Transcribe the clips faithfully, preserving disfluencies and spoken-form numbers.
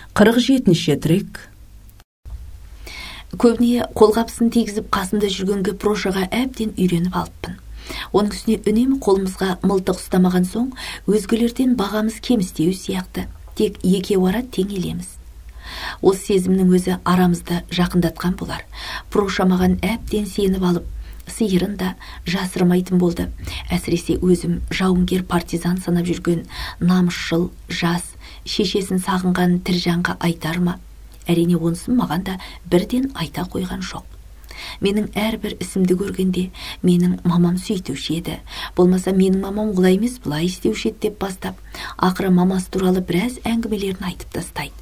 қырық жетінші трек. Көбіне қолғапсын тегізіп қасымда жүргенге Прошаға әбден үйреніп алыппын. Оның үстіне үнемі қолымызға мылтық ұстамаған соң, өзгелерден бағамыз кемістеу сияқты, тек екеу ара теңелеміз. Осы сезімнің өзі арамызды жақындатқан болар. Проша маған әбден сеніп алып, сиырын да жасырмайтын болды. Әсіресе өзім жауынгер партизан санап жүрген намысшыл, жас, шешесін сағынған тіржанға айтар ма? Әрине онысын маған да бірден айта қойған жоқ. Менің әрбір ісімді көргенде, менің мамам сөйтуші еді. Болмаса менің мамам олай емес, бұлай істеуші еді деп бастап, ақыры мамасы туралы біраз әңгімелерін айтып тастайды.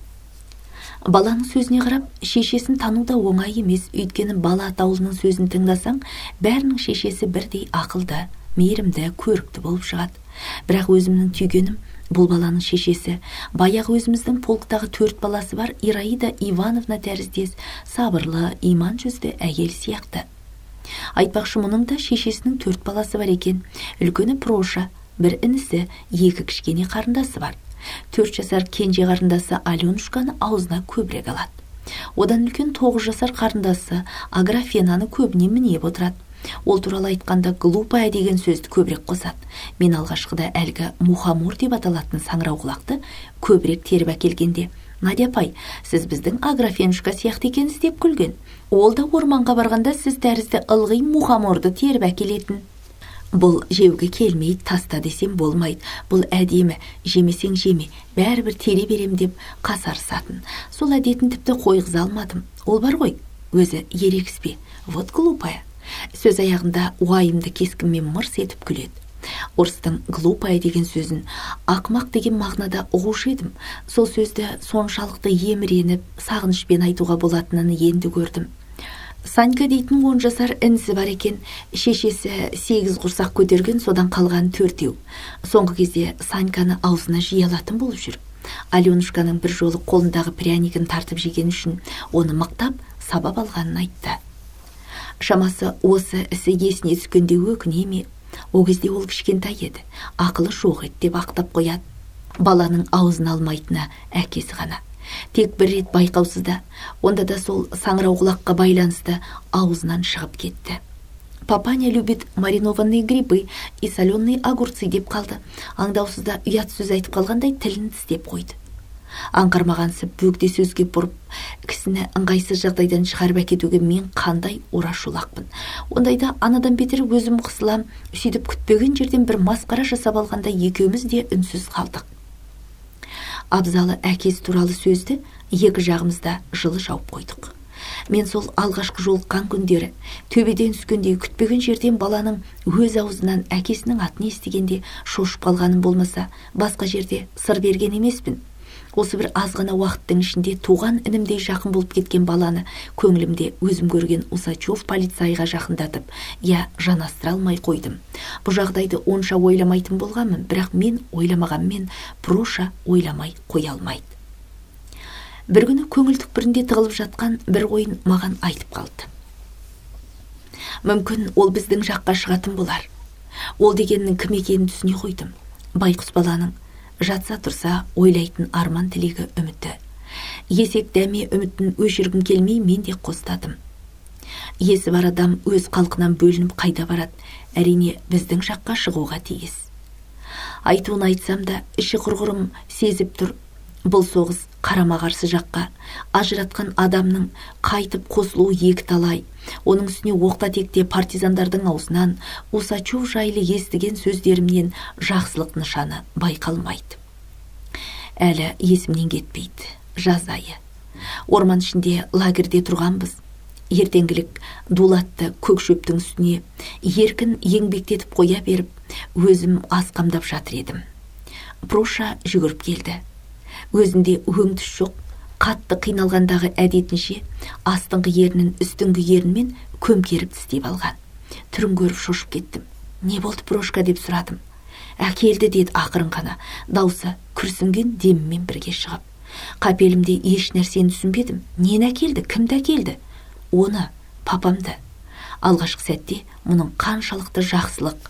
Баланың сөзіне қарап, шешесін тану да оңай емес, өйткені бала атаулының сөзін тыңдасаң, бәрінің шешесі бірдей ақылды, мейірімді, көрікті болып шығады. Бірақ өзімнің түйгенім, бұл баланың шешесі, баяғы өзіміздің полктағы төрт баласы бар Ираида Ивановна тәріздес, сабырлы, иман жүзді әйел сияқты. Айтпақшы, мұның да шешесінің төрт баласы бар екен. Үлкені Проша, бір інісі, екі кішкене қарындасы бар. Төрт жасар кенже қарындасы Аленушканы аузына көбірек алады. Одан үлкен тоғыз жасар қарындасы Аграфенаны көбіне мінеп отырады. Ол туралы айтқанда глупая деген сөзді көбірек қосады. Мен алғашқыда әлгі мухамор деп аталатын саңырау құлақты көбірек теріп әкелгенде, Надя апай, сіз біздің Аграфенушка сияқты екенсіз деп күлген. Ол да орманға барғанда сіз тәрізді ылғи мухаморды теріп әкелетін. Бұл жеуге келмейді, таста десем болмайды. Бұл әдемі, жемесең жеме, бәрібір тере берем деп қасарысатын. Сол әдетін тіпті қойғыза алмадым. Ол бар ғой, өзі ерегіспе. Вот глупая. Сөз аяғында уайымды кескінмен мырс етіп күледі. Орыстың глупая деген сөзін ақмақ деген мағынада ұғушы едім. Сол сөзді соншалықты еміреніп, сағынышпен айтуға болатынын енді көрдім. Санька дейтін он жасар інісі бар екен. Шешесі сегіз құрсақ көтерген, содан қалған төртеу. Соңғы кезде Саньканы аузына жиі алатын болып жүр. Аленушканың бір жолы қолындағы пряникін тартып жеген үшін оны мақтап, сабап алғанын айтты. Шамасы осы ісі есіне түскенде өкіне ме? О кезде ол кішкентай еді, ақылы жоқ еді деп ақтап қояды. Баланың аузын алмайтыны әкесі ғана. Тек бір рет байқаусызда, онда да сол саңырау құлаққа байланысты аузынан шығып кетті. Папаня любит маринованные грибы и соленые огурцы деп қалды. Аңдаусызда ұят сөз айтып қалғандай тілін тістеп қойды. Аңғармағансып бөгде сөзге бұрып, кісіні ыңғайсыз жағдайдан шығарып әкетуге мен қандай орашолақпын. Ондайда анадан бетер өзім қысылам, сөйтіп күтпеген жерден бір масқара жасап алғанда екеуміз де үнсіз қалдық. Абзалы әкесі туралы сөзді екі жағымызда жылы жауып қойдық. Мен сол алғашқы жолыққан күндері төбеден түскендей күтпеген жерден баланың өз аузынан әкесінің атын естігенде шошып қалғаным болмаса, басқа жерде сыр берген емеспін. Осы бір аз ғана уақыттың ішінде туған інімдей жақын болып кеткен баланы көңілімде өзім көрген Усачев полицайға жақындатып, я жанастыра алмай қойдым. Бұл жағдайды онша ойламайтын болғанмын, бірақ мен ойламағанмен Проша ойламай қоя алмайды. Бір күні көңіл түкпірінде тығылып жатқан бір ойын маған айтып қалды. Мүмкін ол біздің жаққа шығатын болар. Ол дегеннің кім екенін түсіне қойдым. Байқұс баланың жатса тұрса ойлайтын арман тілегі үміті. Есек дәме үмітін өшіргім келмей мен де қостадым. Есі бар адам өз қалқынан бөлініп қайда барады, әрине біздің жаққа шығуға тиіс. Айтуын айтсам да іші құрғырым сезіп тұр. Бұл соғыс қарама-қарсы жаққа, ажыратқан адамның қайтып қосылуы екі талай. Оның үстіне оқта-текте партизандардың аузынан Усачев жайлы естіген сөздерімнен жақсылық нышаны байқалмайды. Әлі есімнен кетпейді. Жаз айы. Орман ішінде лагерде тұрғанбыз. Ертеңгілік дулатты көк шөптің үстіне еркін еңбектетіп қоя беріп, өзім ас қамдап жатыр едім. Проша жүгіріп келді. Өзінде өң түс жоқ, қатты қиналғандағы әдетінше астыңғы ернін үстіңгі ерінмен көмкеріп тістеп алған. Түрін көріп шошып кеттім. Не болды, Прошка, деп сұрадым. Әкелді, деді ақырын ғана, даусы күрсінген демімен бірге шығып. Қапелімде еш нәрсені түсінбедім. Нені әкелді, кімді әкелді? Оны, папамды. Алғашқы сәтте мұның қаншалықты жақсылық,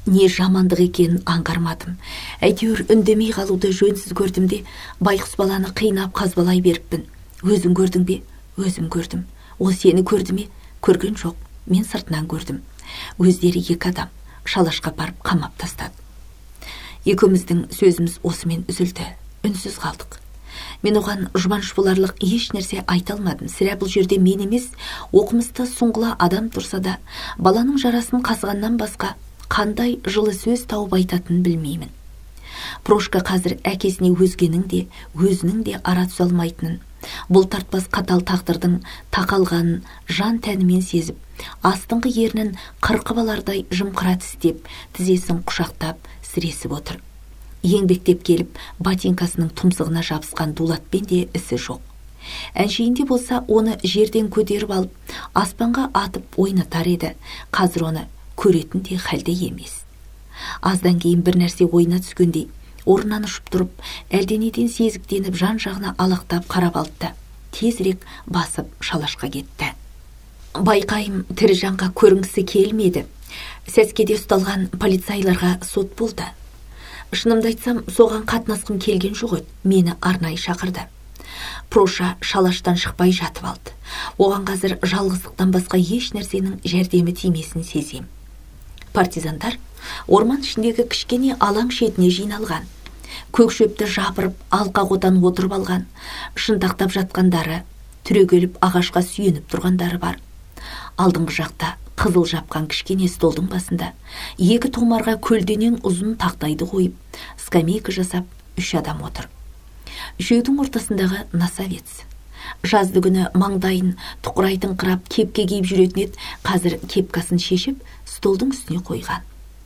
Не жамандық екенін аңғармадым. Әйтеуір үндемей қалуды жөнсіз көрдім де, байқұс баланы қинап қазбалай беріппін. Өзің көрдің бе? Өзім көрдім. Ол сені көрді ме? Көрген жоқ. Мен сыртынан көрдім. Өздері екі адам. Шалашқа барып қамап тастады. Екеуміздің сөзіміз осымен үзілді. Үнсіз қалдық. Мен оған жұбаныш боларлық еш нәрсе айта алмадым. Сірә бұл жерде мен емес, оқымысты сұңғыла адам тұрса да, баланың жарасын қазғаннан басқа қандай жылы сөз тауып айтатынын білмеймін. Прошка қазір әкесіне өзгенің де, өзінің де ара түсе алмайтынын, бұл тартпас қатал тағдырдың тақалғанын жан тәнімен сезіп, астыңғы ернін қырқып алардай жымқыра тістеп, тізесін құшақтап, сіресіп отыр. Еңбектеп келіп, ботинкасының тұмсығына жабысқан дулатпен де ісі жоқ. Әншейінде болса, оны жерден көтеріп алып, аспанға атып ойнатар еді. Қазір оны көретін де халде емес. Аздан кейін бір нәрсе ойына түскендей, орнынан ұшып тұрып, әлденеден сезіктеніп, жан жағына алақтап қарап алды. Тезірек басып шалашқа кетті. Байқайым, тірі жанға көрінгісі келмеді. Сәскеде ұсталған полицайларға сот болды. Шынымды айтсам, соған қатынасқым келген жоқ еді. Мені арнайы шақырды. Проша шалаштан шықпай жатып алды. Оған қазір жалғыздықтан басқа еш нәрсенің жәрдемі тимесін сезем. Партизандар орман ішіндегі кішкене алаң шетіне жиналған. Көк шөпті жапырып, алқа қотан отырып алған, шынтақтап жатқандары, түрегеліп ағашқа сүйеніп тұрғандары бар. Алдыңғы жақта қызыл жапқан кішкене столдың басында екі томарға көлденең ұзын тақтайды қойып, скамейка жасап, үш адам отыр. Үшеудің ортасындағы Насовец. Жазды күні маңдайын тұқырайтын қырап кепке киіп жүретін еді, қазір кепкасын шешіп, столдың үстіне қойған.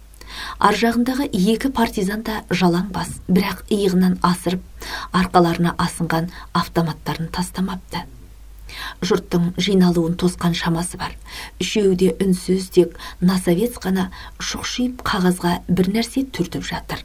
Ар жағындағы екі партизан да жалаң бас, бірақ иығынан асырып, арқаларына асынған автоматтарын тастамапты. Жұрттың жиналуын тосқан шамасы бар. Үшеуі де үнсіз, тек Насовец қана шұқшиып қағазға бір нәрсе түртіп жатыр.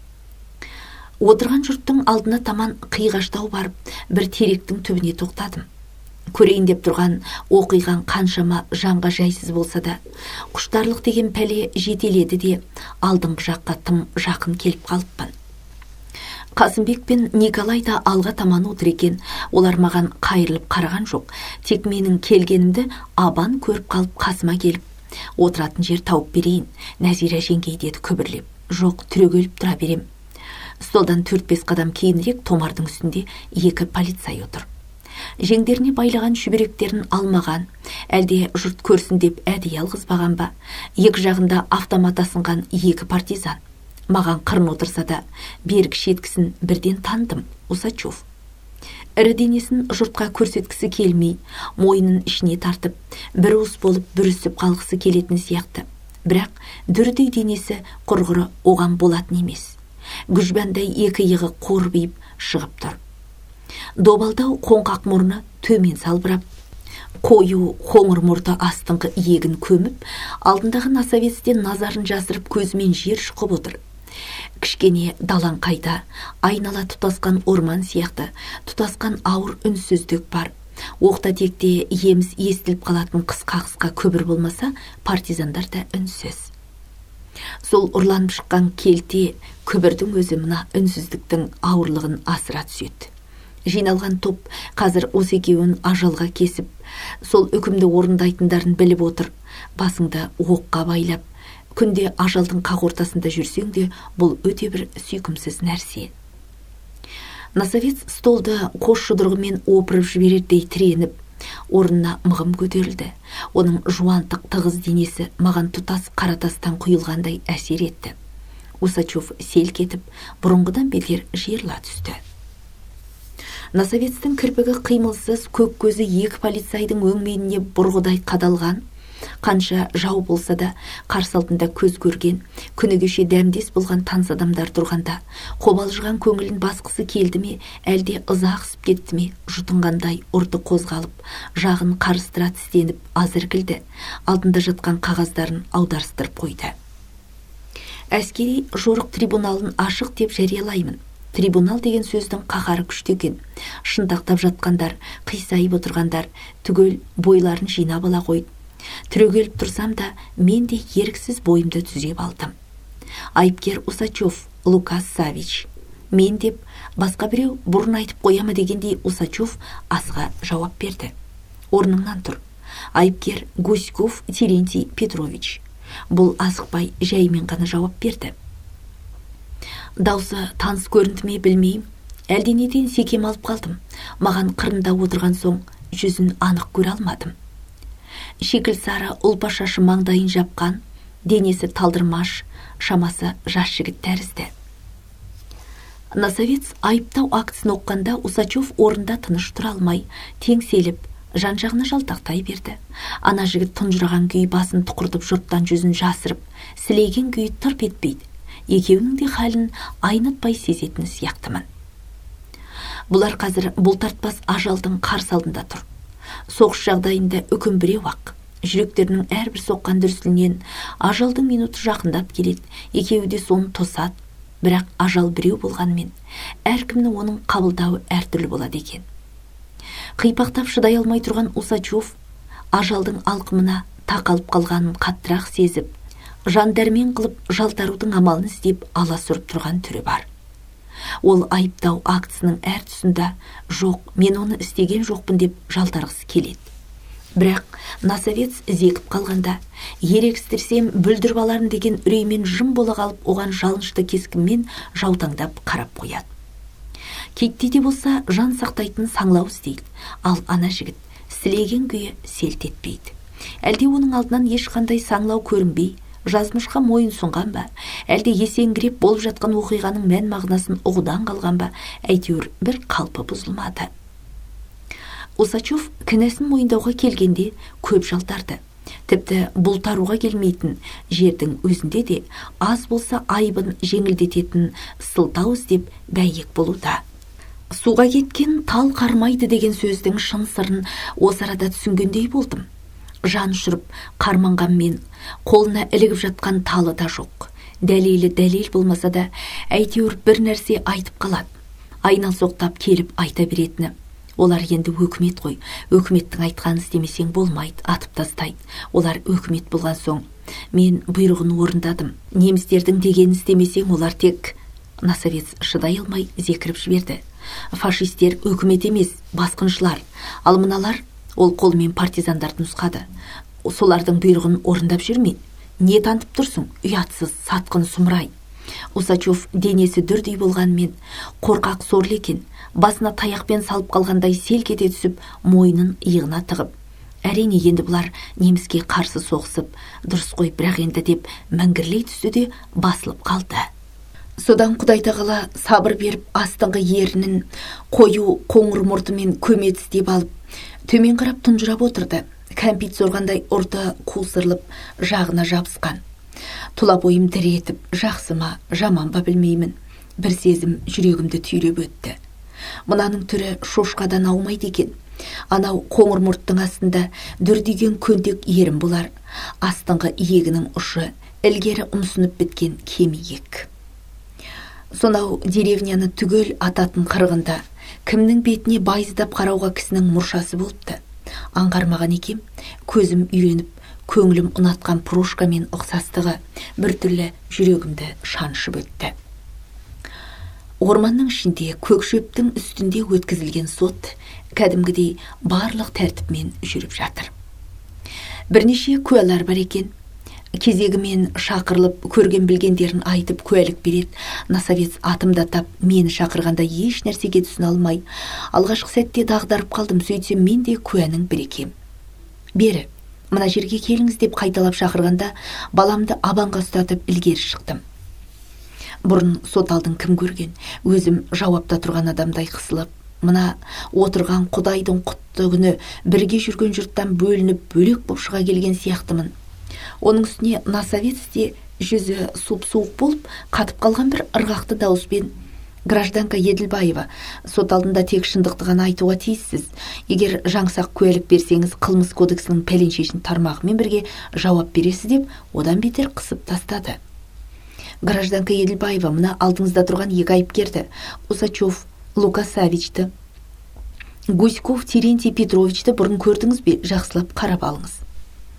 Отырған жұрттың алдына таман қиғаштау барып, бір теректің түбіне тоқтадым. Көрейін деп тұрған оқиған қаншама жанға жайсыз болса да, құштарлық деген пәле жетеледі де, алдыңғы жаққа тым жақын келіп қалыппын. Қасымбек пен Николай да алға таман отыр екен. Олар маған қайырылып қараған жоқ. Тек менің келгенімді абан көріп қалып қасыма келіп, отыратын жер тауып берейін, Нәзира жеңгей деді күбірлеп. Жоқ, түрегеліп тұра берем. Столдан төрт-бес қадам кейінірек томардың үстінде екі полицай отыр. Жеңдеріне байлаған шүберектерін алмаған, әлде жұрт көрсін деп әдейі алғызбаған ба? Екі жағында автомат асынған екі партизан. Маған қырын отырса да, берік шеткісін бірден тандым, Усачев. Ірі денесін жұртқа көрсеткісі келмей, мойнын ішіне тартып, бір уыс болып бүрісіп қалғысы келетін сияқты. Бірақ дүрдей денесі құрғыры оған болатын емес. Гүжбандай екі иығы қорбиып шығып тұр. Добалдау қоңқақ мұрны төмен салбырап, қою қоңыр мұрты астыңғы иегін көміп, алдындағы Насовецтен назарын жасырып көзімен жер шұқып отыр. Кішкене далан қайда, айнала тұтасқан орман сияқты, тұтасқан ауыр үнсіздік бар. Оқта-текте еміз естіліп қалатын қысқа-қысқа көбір болмаса, партизандар да үнсіз. Сол ұрланып шыққан келте көбірдің өзі мына үнсіздіктің ауырлығын асыра түседі. Жиналған топ қазір осы екеуін ажалға кесіп, сол үкімді орындайтындарын біліп отыр. Басыңды оққа байлап, күнде ажалдың қақ ортасында жүрсең де, бұл өте бір сүйкімсіз нәрсе. Насовец столды қос жұдырығымен опырып жіберердей тіреніп, орнына мығым көтерілді. Оның жуантық тығыз денесі маған тұтас қаратастан құйылғандай әсер етті. Усачев селк етіп, бұрынғыдан бетер жиырыла түсті. Насовецтің кірпігі қимылсыз, көк көзі екі полицайдың өңменіне бұрғыдай қадалған. Қанша жау болса да, қарсы алдында көз көрген, күні кеше дәмдес болған таныс адамдар тұрғанда, қобалжыған көңілін басқысы келді ме, әлде ыза қысып кетті ме, жұтынғандай ұрты қозғалып, жағын қарыстыра тістеніп, аз іркілді, алдында жатқан қағаздарын аударыстырып қойды. Әскери жорық трибуналын ашық деп жариялаймын. Трибунал деген сөздің қаһары күшті екен. Шынтақтап жатқандар, қисайып отырғандар түгел бойларын жинап ала қойды. Түрегеліп тұрсам да, мен де еріксіз бойымды түзеп алдым. Айыпкер Усачев Лукас Савич. Мен деп басқа біреу бұрын айтып қоямы дегендей Усачев асыға жауап берді. Орныңнан тұр. Айыпкер Гуськов Терентий Петрович. Бұл асықпай жаймен ғана жауап берді. Даусы таныс көрінді ме білмеймін. Әлденеден секем алып қалдым. Маған қырында отырған соң жүзін анық көре алмадым. Шекіл сары ұлпа шашы маңдайын жапқан, денесі талдырмаш, шамасы жас жігіт тәрізді. Насовец айыптау актісін оққанда Усачев орында тыныш тұра алмай, теңселіп, жан-жағына жалтақтай берді. Ана жігіт тұнжыраған күй басын тұқыртып жұрттан жүзін жасырып, сілеген күй тырп етпейді. Екеуінің де халін айнытпай сезетіні сияқтымын. Бұлар қазір бұлтартпас ажалдың қарсы алдында тұр. Соғыс жағдайында үкім біреу-ақ. Жүректерінің әрбір соққан дүрсілінен ажалдың минуты жақындап келеді. Екеуі де соны тосады. Бірақ ажал біреу болғанмен, әркімнің оның қабылдауы әртүрлі болады екен. Қипақтап шыдай алмай тұрған Усачев ажалдың алқымына тақалып қалғанын қаттырақ сезіп, жан дәрмен қылып жалтарудың амалын іздеп аласұрып тұрған түрі бар. Ол айыптау актісінің әр тұсында жоқ, мен оны істеген жоқпын деп жалтарғысы келеді. Бірақ Насовец зекіп қалғанда, ерегістірсем бүлдіріп аларын деген үреймен жым бола қалып, оған жалынышты кескінмен жаутаңдап қарап қояды. Кетте де болса жан сақтайтын саңлау іздейді, ал ана жігіт сілеген күйі селт етпейді. Әлде оның алдынан ешқандай саңлау көрінбей, жазмышқа мойын сұнған ба, әлде есеңгіреп болып жатқан оқиғаның мән мағынасын ұғудан қалған ба, әйтеуір бір қалпы бұзылмады. Усачев кінәсін мойындауға келгенде көп жалтарды. Тіпті бұлтаруға келмейтін жердің өзінде де аз болса айыбын жеңілдететін сылтау іздеп бәйек болуда. Суға кеткен тал қармайды деген сөздің шын сырын осы арада түсінгендей болдым. Жан ұшырып қарманғанмен қолына ілігіп жатқан талы да жоқ. Дәлелі дәлел болмаса да әйтеуір бір нәрсе айтып қалады. Айналсоқтап келіп айта беретіні. Олар енді өкімет қой. Өкіметтің айтқанын істемесең болмайды, атып тастайды. Олар өкімет болған соң мен бұйрығын орындадым. Немістердің дегенін істемесең олар тек... Насовец шыдай алмай зекіріп жіберді. Фашистер өкімет емес, басқыншылар. Ал мыналар, ол қолмен партизандарды нұсқады. Солардың бұйрығын орындап жүрмей. Не тантып тұрсың? Ұятсыз, сатқын сұмырай. Усачев денесі дүрдей болғанмен қорқақ сорлы екен. Басына таяқпен салып қалғандай селк ете түсіп, мойнын иығына тығып. Әрине енді бұлар неміске қарсы соғысып, дұрыс қой бірақ енді деп мәңгірлей түсті де басылып қалды. Содан Құдай тағала сабыр беріп астыңғы ерінін қою қоңыр мұртымен көмет істеп алып, төмен қарап тұнжырап отырды. Кәмпит сорғандай ұрты қусырылып жағына жабысқан. Тұла бойым дір етіп, жақсы ма, жаман ба білмеймін. Бір сезім жүрегімді түйреп өтті. Мұнаның түрі шошқадан аумайды екен. Анау қоңыр мұрттың астында дүрдеген көндек ерім болар. Астыңғы иегінің ұшы ілгері ұмсынып біткен кемиек. Сонау деревняны түгел ататын қырғында кімнің бетіне байыздап қарауға кісінің мұршасы болыпты. Аңғармаған екем, көзім үйреніп, көңілім ұнатқан прошкамен ұқсастығы біртүрлі жүрегімді шаншып өтті. Орманның ішінде көк шөптің үстінде өткізілген сот кәдімгідей барлық тәртіпмен жүріп жатыр. Бірнеше куәлар бар екен. Кезегімен шақырылып, көрген білгендерін айтып куәлік береді. Насовец атымдатап мені шақырғанда еш нәрсеге түсіне алмай, алғашқы сәтте дағдарып қалдым. Сөйтсем мен де куәнің бір екем. Бері, мына жерге келіңіз деп қайталап шақырғанда баламды абанға ұстатып ілгері шықтым. Бұрын сот алдын кім көрген? Өзім жауапта тұрған адамдай қысылып, мына отырған Құдайдың құтты күні бірге жүрген жұрттан бөлініп бөлек боп шыға келген сияқтымын. Оның үстіне Насовец те жүзі суп-суық болып, қатып қалған бір ырғақты дауыспен: гражданка Еділбаева, сот алдында тек шындықты ғана айтуға тиіссіз. Егер жаңсақ куәлік берсеңіз, қылмыс кодексінің пәленшесін тармағымен бірге жауап бересіз деп, одан бетер қысып тастады. Гражданка Еділбаева, мына алдыңызда тұрған екі айыпкерді, Усачев Лукас Савичті, Гуськов Терентий Петровичті бұрын көрдіңіз бе? Жақсылап қарап алыңыз.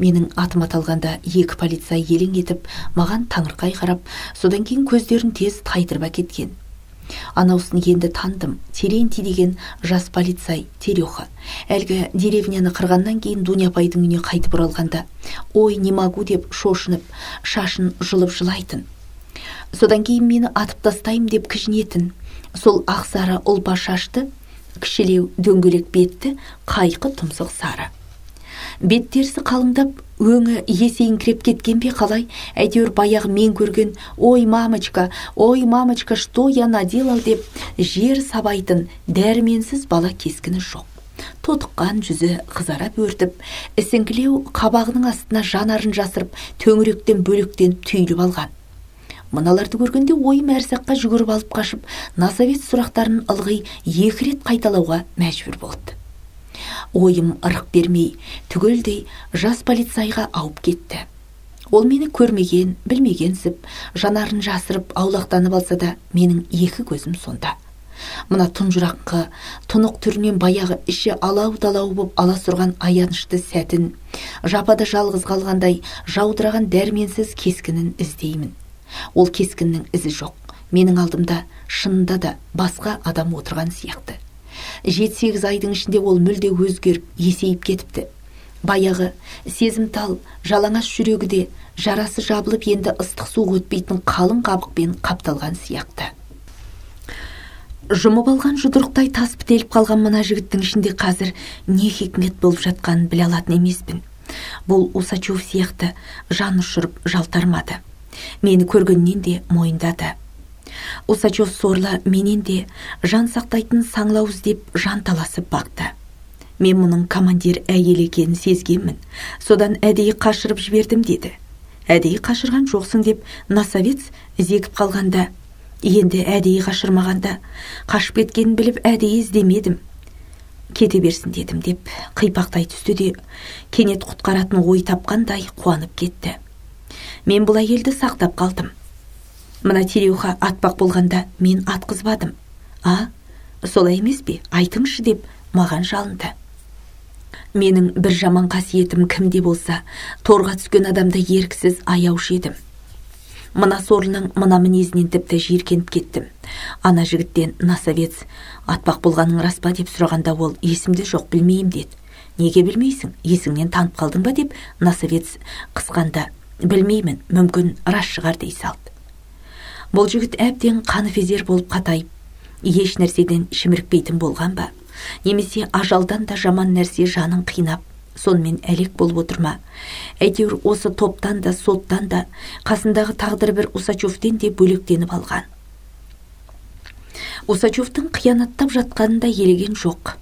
Менің атым аталғанда екі полицай елең етіп, маған таңырқай қарап, содан кейін көздерін тез тайдырып әкеткен. Анаусын енді тандым. Терентий деген жас полицай Тереха. Әлгі деревняны қырғаннан кейін Дуня апайдың үйіне қайтып оралғанда, ой, не могу деп шошынып, шашын жұлып жылайтын. Содан кейін мені атып тастайым деп кіжінетін. Сол ақсары ұлпа шашты, кішілеу дөңгелек бетті, қайқы тұмсық сары. Бет терісі қалыңдап, өңі есейіңкіреп кеткен бе қалай? Әйтеуір баяғы мен көрген, ой, мамочка, ой, мамочка, что я наделал деп жер сабайтын дәрменсіз бала кескіні жоқ. Тотыққан жүзі қызарап өртіп, ісіңкілеу қабағының астына жанарын жасырып, төңіректен бөлектеніп түйіліп алған. Мыналарды көргенде ойым әрсаққа жүгіріп алып қашып, насавет сұрақтарын ылғи екі рет қайталауға мәжбүр болды. Ойым ырық бермей, түгелдей жас полицайға ауып кетті. Ол мені көрмеген, білмегенсіп, жанарын жасырып, аулақтанып алса да, менің екі көзім сонда. Мына тұнжыраққы, тұнық түрінен баяғы іші алау-далау боп аласұрған аянышты сәтін, жапада жалғыз қалғандай жаудыраған дәрменсіз кескінін іздеймін. Ол кескіннің ізі жоқ. Менің алдымда шынында да басқа адам отырған сияқты. Жеті-сегіз айдың ішінде ол мүлде өзгеріп, есейіп кетіпті. Баяғы сезімтал, жалаңаш жүрегі де жарасы жабылып, енді ыстық су өтпейтін қалың қабықпен қапталған сияқты. Жұмып алған жұдырықтай тас бітеліп қалған мына жігіттің ішінде қазір не хикмет болып жатқанын біле алатын емеспін. Бұл Усачев сияқты жан ұшырып жалтармады. Мені көргеннен де мойындады. Усачев сорлы менен де жан сақтайтын саңлау іздеп жан таласып бақты. Мен мұның командир әйел екенін сезгенмін. Содан әдейі қашырып жібердім деді. Әдейі қашырған жоқсың деп насавец зекіп қалғанда, енді әдейі қашырмағанда, қашып кеткенін біліп әдейі іздемедім. Кете берсін дедім деп қипақтай түсті де, кенет құтқаратын ой тапқандай қуанып кетті. Мен бұл әйелді сақтап қалдым. Мына Тереха атпақ болғанда мен атқызбадым. А, солай емес пе? Айтыңызшы деп маған жалынды. Менің бір жаман қасиетім кімде болса, торға түскен адамды еріксіз аяушы едім. Мына сорлының мына мінезінен тіпті жиіркеніп кеттім. Ана жігіттен насавец атпақ болғаның рас па деп сұрағанда ол есімде жоқ, білмеймін деді. Неге білмейсің? Есіңнен танып қалдың ба деп насавец қысқанда, білмеймін, мүмкін рас шығар дей салды. Бұл жігіт әбден қаныфезер болып қатайып, еш нәрседен шімірікпейтін болған ба? Немесе ажалдан да жаман нәрсе жанын қинап, сонымен әлек болып отырма? Әйтеуір осы топтан да, соттан да, қасындағы тағдыр бір Усачевтен де бөлектеніп алған. Усачевтың қиянаттап жатқанында елеген жоқ.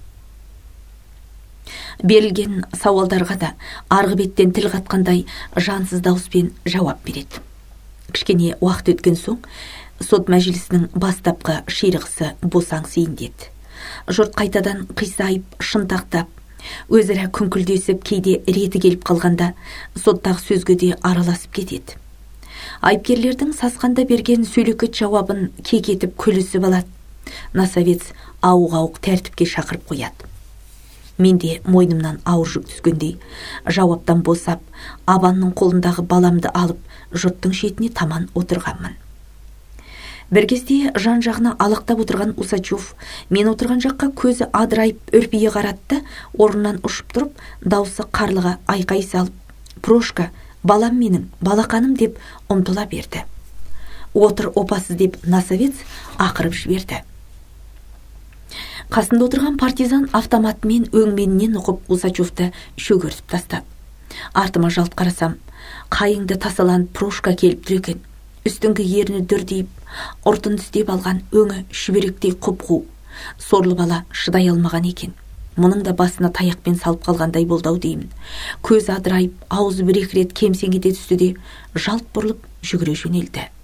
Берілген сауалдарға да арғы беттен тіл қатқандай жансыз дауыспен жауап береді. Кішкене уақыт өткен соң, сот мәжілісінің бастапқы ширығысы босаңсиын деді. Жұрт қайтадан қисайып, шынтақтап, өзара күңкілдесіп, кейде реті келіп қалғанда, соттағы сөзге де араласып кетеді. Айыпкерлердің сасқанда берген сөйлекет жауабын кекетіп күлісіп алады. Насавец ауық-ауық тәртіпке шақырып қояды. Мен де мойнымнан ауыр жүк түскендей, жауаптан босап, абанның қолындағы баламды алып, жұрттың шетіне таман отырғанмын. Бір кезде жан жағына алақтап отырған Усачев мен отырған жаққа көзі адырайып үрпие қаратты, орнынан ұшып тұрып, даусы қарлыға айқай салып, «Прошка, балам менің, балақаным» деп ұмтыла берді. «Отыр, опасыз» деп насавец ақырып жіберді. Қасында отырған партизан автоматымен өңменінен ұқып Усачевті шөгертіп тастады. Артыма жалт қарасам, қайыңды тасаланып Прошка келіп тұр екен. Үстіңгі ерні дүрдейіп, ұртын тістеп алған өңі шүберектей құп-қу. Сорлы бала шыдай алмаған екен. Мұның да басына таяқпен салып қалғандай болды-ау деймін. Көз адырайып, аузы бір-екі рет кемсең ете түсті де, жалт бұрылып жүгіре жөнелді.